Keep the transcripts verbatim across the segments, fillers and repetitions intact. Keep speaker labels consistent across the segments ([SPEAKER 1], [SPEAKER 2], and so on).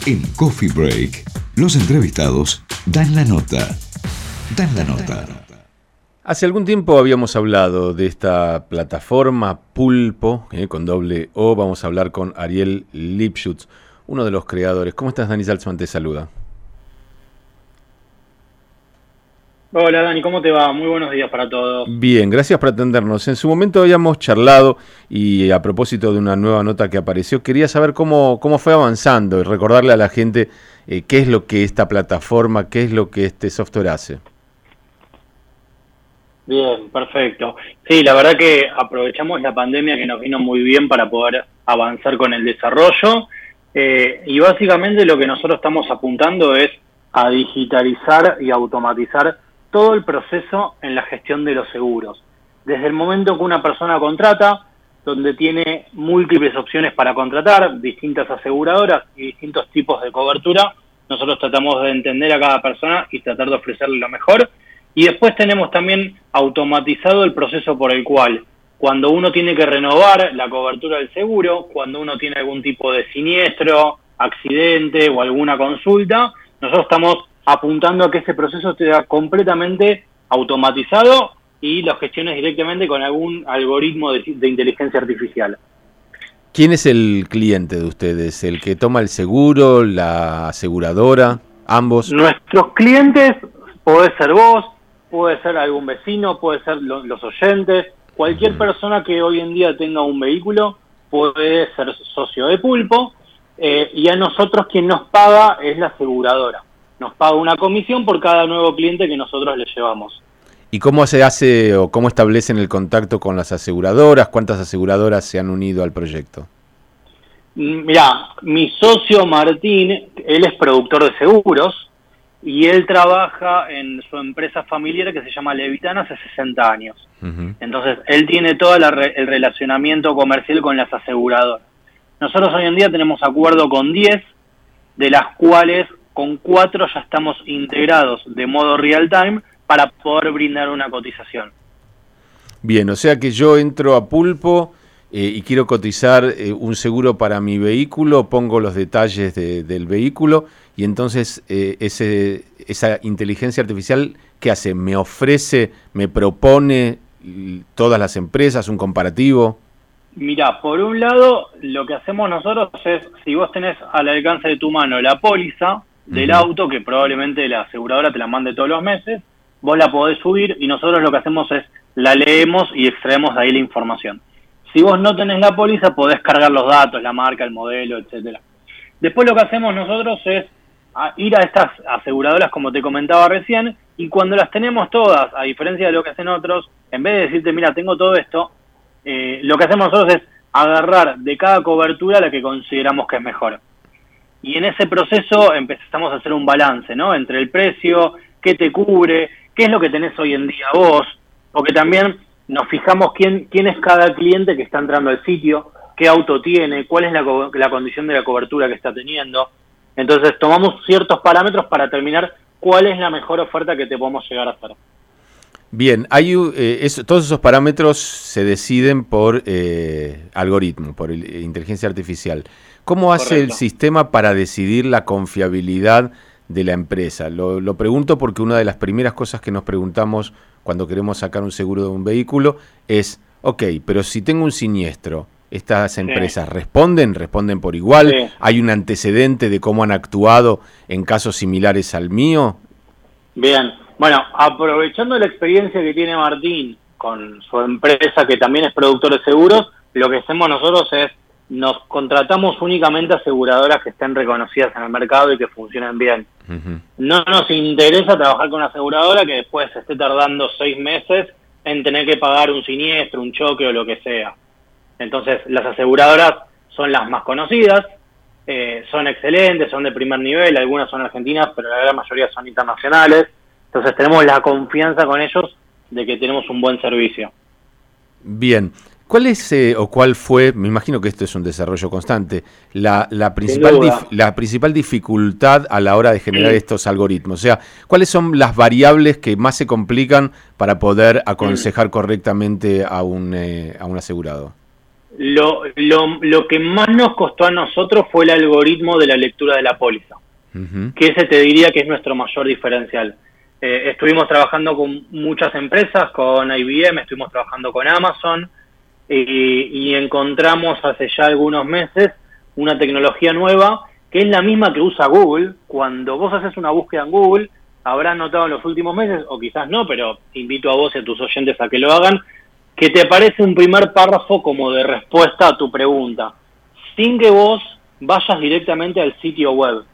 [SPEAKER 1] En Coffee Break, los entrevistados dan la nota. Dan la nota.
[SPEAKER 2] Hace algún tiempo habíamos hablado de esta plataforma Pulpo, eh, con doble O. Vamos a hablar con Ariel Lipschutz, uno de los creadores. ¿Cómo estás, Dani Salzman? Te saluda.
[SPEAKER 3] Hola Dani, ¿cómo te va? Muy buenos días para todos.
[SPEAKER 2] Bien, gracias por atendernos. En su momento habíamos charlado y a propósito de una nueva nota que apareció, quería saber cómo, cómo fue avanzando y recordarle a la gente eh, qué es lo que esta plataforma, qué es lo que este software hace.
[SPEAKER 3] Bien, perfecto. Sí, la verdad que aprovechamos la pandemia que nos vino muy bien para poder avanzar con el desarrollo eh, y básicamente lo que nosotros estamos apuntando es a digitalizar y automatizar todo el proceso en la gestión de los seguros. Desde el momento que una persona contrata, donde tiene múltiples opciones para contratar, distintas aseguradoras y distintos tipos de cobertura, nosotros tratamos de entender a cada persona y tratar de ofrecerle lo mejor. Y después tenemos también automatizado el proceso por el cual, cuando uno tiene que renovar la cobertura del seguro, cuando uno tiene algún tipo de siniestro, accidente o alguna consulta, nosotros estamos apuntando a que ese proceso esté completamente automatizado y lo gestiones directamente con algún algoritmo de, de inteligencia artificial.
[SPEAKER 2] ¿Quién es el cliente de ustedes? ¿El que toma el seguro, la aseguradora, ambos?
[SPEAKER 3] Nuestros clientes, puede ser vos, puede ser algún vecino, puede ser lo, los oyentes, cualquier uh-huh. persona que hoy en día tenga un vehículo puede ser socio de Pulpo, eh, y a nosotros quien nos paga es la aseguradora. Nos paga una comisión por cada nuevo cliente que nosotros le llevamos.
[SPEAKER 2] ¿Y cómo se hace o cómo establecen el contacto con las aseguradoras? ¿Cuántas aseguradoras se han unido al proyecto?
[SPEAKER 3] Mirá, mi socio Martín, él es productor de seguros y él trabaja en su empresa familiar que se llama Levitana hace sesenta años. Uh-huh. Entonces, él tiene todo la re- el relacionamiento comercial con las aseguradoras. Nosotros hoy en día tenemos acuerdo con diez, de las cuales con cuatro ya estamos integrados de modo real time para poder brindar una cotización.
[SPEAKER 2] Bien, o sea que yo entro a Pulpo eh, y quiero cotizar eh, un seguro para mi vehículo, pongo los detalles de, del vehículo y entonces eh, ese, esa inteligencia artificial, ¿qué hace? ¿Me ofrece, me propone todas las empresas, un comparativo?
[SPEAKER 3] Mirá, por un lado, lo que hacemos nosotros es, si vos tenés al alcance de tu mano la póliza del uh-huh. auto, que probablemente la aseguradora te la mande todos los meses, vos la podés subir y nosotros lo que hacemos es la leemos y extraemos de ahí la información. Si vos no tenés la póliza, podés cargar los datos, la marca, el modelo, etcétera. Después lo que hacemos nosotros es a ir a estas aseguradoras, como te comentaba recién, y cuando las tenemos todas, a diferencia de lo que hacen otros, en vez de decirte, mira, tengo todo esto, eh, lo que hacemos nosotros es agarrar de cada cobertura la que consideramos que es mejor. Y en ese proceso empezamos a hacer un balance, ¿no? Entre el precio, qué te cubre, qué es lo que tenés hoy en día vos, porque también nos fijamos quién, quién es cada cliente que está entrando al sitio, qué auto tiene, cuál es la, la condición de la cobertura que está teniendo. Entonces tomamos ciertos parámetros para determinar cuál es la mejor oferta que te podemos llegar a hacer.
[SPEAKER 2] Bien, hay eh, eso, todos esos parámetros se deciden por eh, algoritmo, por el, eh, inteligencia artificial. ¿Cómo hace Correcto. El sistema para decidir la confiabilidad de la empresa? Lo, lo pregunto porque una de las primeras cosas que nos preguntamos cuando queremos sacar un seguro de un vehículo es, ok, pero si tengo un siniestro, ¿estas empresas sí. responden? ¿Responden por igual? Sí. ¿Hay un antecedente de cómo han actuado en casos similares al mío?
[SPEAKER 3] Bien. Bueno, aprovechando la experiencia que tiene Martín con su empresa, que también es productor de seguros, lo que hacemos nosotros es, nos contratamos únicamente aseguradoras que estén reconocidas en el mercado y que funcionen bien. Uh-huh. No nos interesa trabajar con una aseguradora que después se esté tardando seis meses en tener que pagar un siniestro, un choque o lo que sea. Entonces, las aseguradoras son las más conocidas, eh, son excelentes, son de primer nivel, algunas son argentinas, pero la gran mayoría son internacionales. Entonces tenemos la confianza con ellos de que tenemos un buen servicio.
[SPEAKER 2] Bien. ¿Cuál es eh, o cuál fue, me imagino que esto es un desarrollo constante, la, la, principal, dif, la principal dificultad a la hora de generar sí. estos algoritmos? O sea, ¿cuáles son las variables que más se complican para poder aconsejar sí. correctamente a un, eh, a un asegurado?
[SPEAKER 3] Lo, lo, lo que más nos costó a nosotros fue el algoritmo de la lectura de la póliza, uh-huh. que ese te diría que es nuestro mayor diferencial. Eh, estuvimos trabajando con muchas empresas, con I B M, estuvimos trabajando con Amazon, eh, y encontramos hace ya algunos meses una tecnología nueva que es la misma que usa Google. Cuando vos haces una búsqueda en Google, habrás notado en los últimos meses, o quizás no, pero invito a vos y a tus oyentes a que lo hagan, que te aparece un primer párrafo como de respuesta a tu pregunta, sin que vos vayas directamente al sitio web.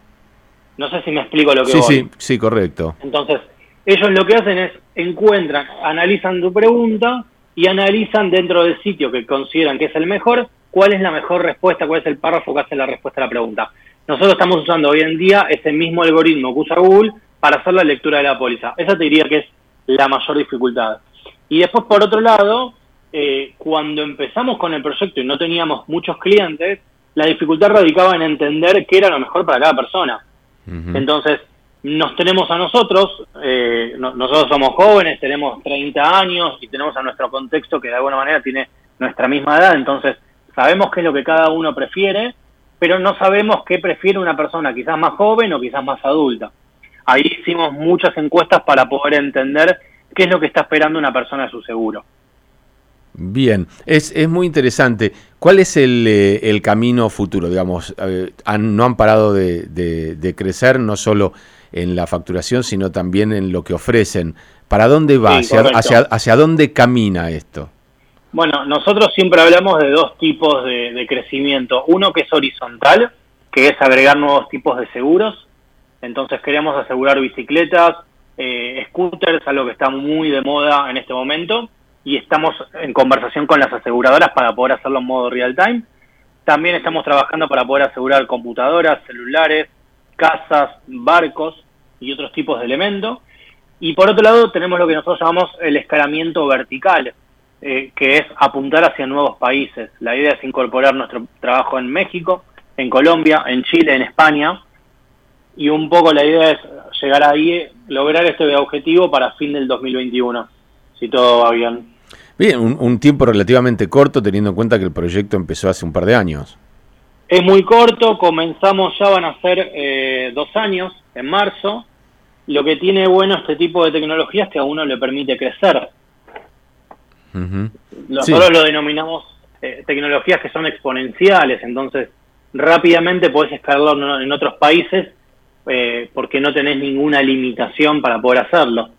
[SPEAKER 3] No sé si me explico lo que
[SPEAKER 2] sí,
[SPEAKER 3] voy.
[SPEAKER 2] Sí, sí, correcto.
[SPEAKER 3] Entonces, ellos lo que hacen es, encuentran, analizan tu pregunta y analizan dentro del sitio que consideran que es el mejor, cuál es la mejor respuesta, cuál es el párrafo que hace la respuesta a la pregunta. Nosotros estamos usando hoy en día ese mismo algoritmo que usa Google para hacer la lectura de la póliza. Esa te diría que es la mayor dificultad. Y después, por otro lado, eh, cuando empezamos con el proyecto y no teníamos muchos clientes, la dificultad radicaba en entender qué era lo mejor para cada persona. Uh-huh. Entonces, nos tenemos a nosotros, eh, no, nosotros somos jóvenes, tenemos treinta años y tenemos a nuestro contexto que de alguna manera tiene nuestra misma edad, entonces sabemos qué es lo que cada uno prefiere, pero no sabemos qué prefiere una persona quizás más joven o quizás más adulta. Ahí hicimos muchas encuestas para poder entender qué es lo que está esperando una persona de su seguro.
[SPEAKER 2] Bien, es, es muy interesante. ¿Cuál es el, eh, el camino futuro? Digamos, eh, han, no han parado de, de, de crecer, no solo en la facturación, sino también en lo que ofrecen. ¿Para dónde va? Sí, ¿Hacia, hacia, ¿Hacia dónde camina esto?
[SPEAKER 3] Bueno, nosotros siempre hablamos de dos tipos de, de crecimiento. Uno que es horizontal, que es agregar nuevos tipos de seguros. Entonces queremos asegurar bicicletas, eh, scooters, algo que está muy de moda en este momento, y estamos en conversación con las aseguradoras para poder hacerlo en modo real time. También estamos trabajando para poder asegurar computadoras, celulares, casas, barcos y otros tipos de elementos. Y por otro lado tenemos lo que nosotros llamamos el escalamiento vertical, eh, que es apuntar hacia nuevos países. La idea es incorporar nuestro trabajo en México, en Colombia, en Chile, en España, y un poco la idea es llegar ahí, lograr este objetivo para fin del dos mil veintiuno, si todo va bien.
[SPEAKER 2] Bien, un, un tiempo relativamente corto, teniendo en cuenta que el proyecto empezó hace un par de años.
[SPEAKER 3] Es muy corto, comenzamos, ya van a ser eh, dos años, en marzo. Lo que tiene bueno este tipo de tecnología es que a uno le permite crecer. Uh-huh. Nosotros sí. lo denominamos eh, tecnologías que son exponenciales, entonces rápidamente podés escalarlo en otros países eh, porque no tenés ninguna limitación para poder hacerlo.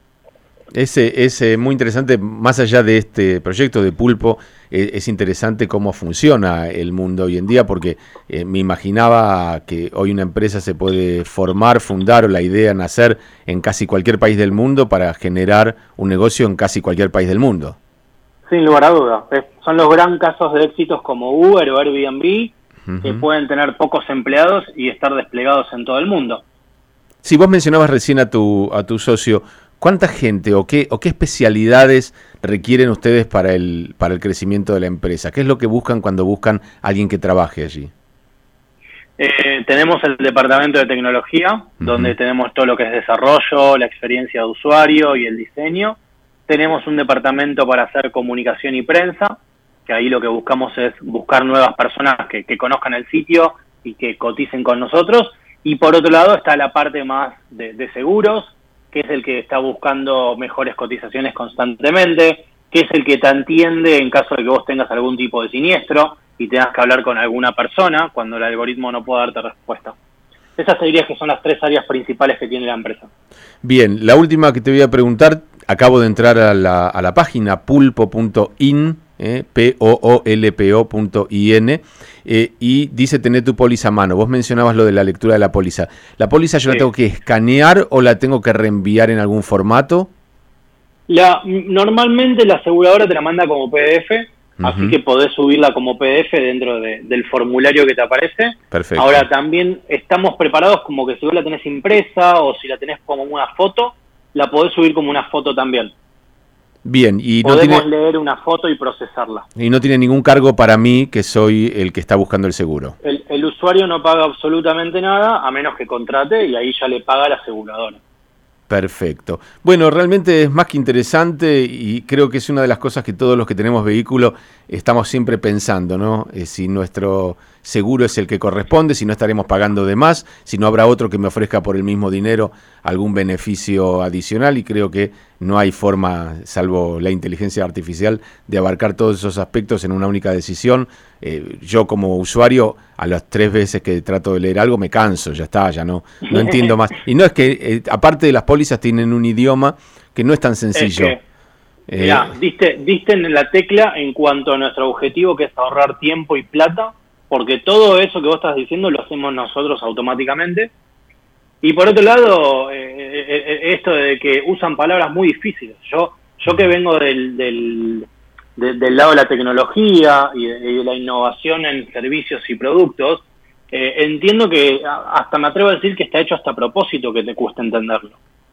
[SPEAKER 2] Es, es eh, muy interesante, más allá de este proyecto de Pulpo, eh, es interesante cómo funciona el mundo hoy en día, porque eh, me imaginaba que hoy una empresa se puede formar, fundar, o la idea nacer en casi cualquier país del mundo para generar un negocio en casi cualquier país del mundo.
[SPEAKER 3] Sin lugar a dudas. Son los gran casos de éxitos como Uber o Airbnb, uh-huh. que pueden tener pocos empleados y estar desplegados en todo el mundo.
[SPEAKER 2] Si vos mencionabas recién a tu, a tu socio, ¿cuánta gente o qué, o qué especialidades requieren ustedes para el, para el crecimiento de la empresa? ¿Qué es lo que buscan cuando buscan a alguien que trabaje allí?
[SPEAKER 3] Eh, tenemos el departamento de tecnología, uh-huh. donde tenemos todo lo que es desarrollo, la experiencia de usuario y el diseño. Tenemos un departamento para hacer comunicación y prensa, que ahí lo que buscamos es buscar nuevas personas que, que conozcan el sitio y que coticen con nosotros. Y por otro lado está la parte más de, de seguros, que es el que está buscando mejores cotizaciones constantemente, que es el que te entiende en caso de que vos tengas algún tipo de siniestro y tengas que hablar con alguna persona cuando el algoritmo no pueda darte respuesta. Esas te dirías que son las tres áreas principales que tiene la empresa.
[SPEAKER 2] Bien, la última que te voy a preguntar, acabo de entrar a la, a la página pulpo punto in, eh, P O O L P O punto in, eh, y dice tener tu póliza a mano. Vos mencionabas lo de la lectura de la póliza. ¿La póliza yo sí. la tengo que escanear o la tengo que reenviar en algún formato?
[SPEAKER 3] La, normalmente la aseguradora te la manda como P D F, uh-huh. así que podés subirla como P D F dentro de, del formulario que te aparece.
[SPEAKER 2] Perfecto.
[SPEAKER 3] Ahora también estamos preparados como que si vos la tenés impresa o si la tenés como una foto, la podés subir como una foto también.
[SPEAKER 2] Bien, y
[SPEAKER 3] podemos
[SPEAKER 2] no tiene,
[SPEAKER 3] leer una foto y procesarla.
[SPEAKER 2] Y no tiene ningún cargo para mí, que soy el que está buscando el seguro.
[SPEAKER 3] El, el usuario no paga absolutamente nada, a menos que contrate, y ahí ya le paga la aseguradora.
[SPEAKER 2] Perfecto. Bueno, realmente es más que interesante y creo que es una de las cosas que todos los que tenemos vehículo estamos siempre pensando, ¿no? Eh, si nuestro seguro es el que corresponde, si no estaremos pagando de más, si no habrá otro que me ofrezca por el mismo dinero algún beneficio adicional, y creo que no hay forma, salvo la inteligencia artificial, de abarcar todos esos aspectos en una única decisión. Eh, yo como usuario, a las tres veces que trato de leer algo me canso, ya está, ya no, no entiendo más. Y no es que, eh, aparte de las pólizas, tienen un idioma que no es tan sencillo.
[SPEAKER 3] Es que, mirá, eh, diste, diste en la tecla en cuanto a nuestro objetivo, que es ahorrar tiempo y plata, porque todo eso que vos estás diciendo lo hacemos nosotros automáticamente. Y por otro lado, eh, eh, esto de que usan palabras muy difíciles. Yo yo que vengo del, del, de, del lado de la tecnología y de, y de la innovación en servicios y productos, eh, entiendo que hasta me atrevo a decir que está hecho hasta a propósito que te cueste entenderlo.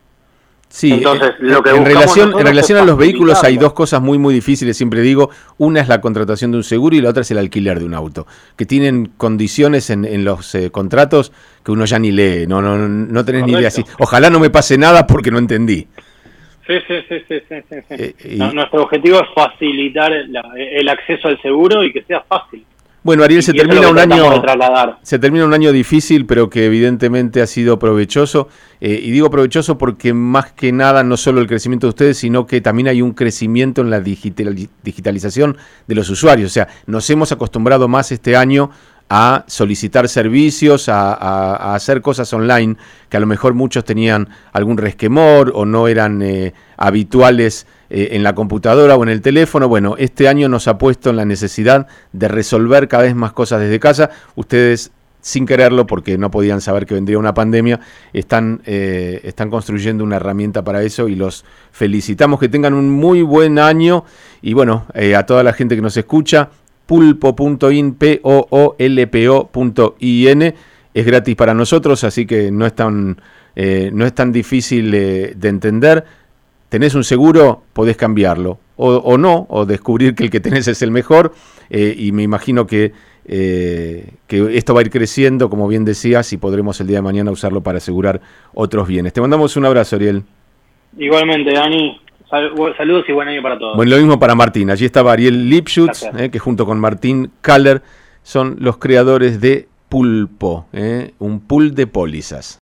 [SPEAKER 2] Sí, Entonces, lo que en relación, en relación a los vehículos hay dos cosas muy muy difíciles, siempre digo. Una es la contratación de un seguro y la otra es el alquiler de un auto, que tienen condiciones en, en los eh, contratos que uno ya ni lee, no no no tenés Correcto. Ni idea. Así, ojalá no me pase nada porque no entendí.
[SPEAKER 3] Sí, sí, sí, sí, sí, sí, sí. Eh, y... no, nuestro objetivo es facilitar la, el acceso al seguro y que sea fácil.
[SPEAKER 2] Bueno, Ariel, se termina un año se termina un año difícil, pero que evidentemente ha sido provechoso. Eh, y digo provechoso porque más que nada no solo el crecimiento de ustedes, sino que también hay un crecimiento en la digital, digitalización de los usuarios. O sea, nos hemos acostumbrado más este año a solicitar servicios, a, a, a hacer cosas online, que a lo mejor muchos tenían algún resquemor o no eran eh, habituales eh, en la computadora o en el teléfono. Bueno, este año nos ha puesto en la necesidad de resolver cada vez más cosas desde casa. Ustedes, sin quererlo, porque no podían saber que vendría una pandemia, están, eh, están construyendo una herramienta para eso y los felicitamos. Que tengan un muy buen año y bueno, eh, a toda la gente que nos escucha, pulpo punto in, P O O L P O punto I N, es gratis para nosotros, así que no es tan, eh, no es tan difícil eh, de entender. Tenés un seguro, podés cambiarlo, o, o no, o descubrir que el que tenés es el mejor, eh, y me imagino que, eh, que esto va a ir creciendo, como bien decías, y podremos el día de mañana usarlo para asegurar otros bienes. Te mandamos un abrazo, Ariel.
[SPEAKER 3] Igualmente, Dani. Saludos y buen año para todos.
[SPEAKER 2] Bueno, lo mismo para Martín. Allí estaba Ariel Lipschutz, eh, que junto con Martín Kaller son los creadores de Pulpo, eh, un pool de pólizas.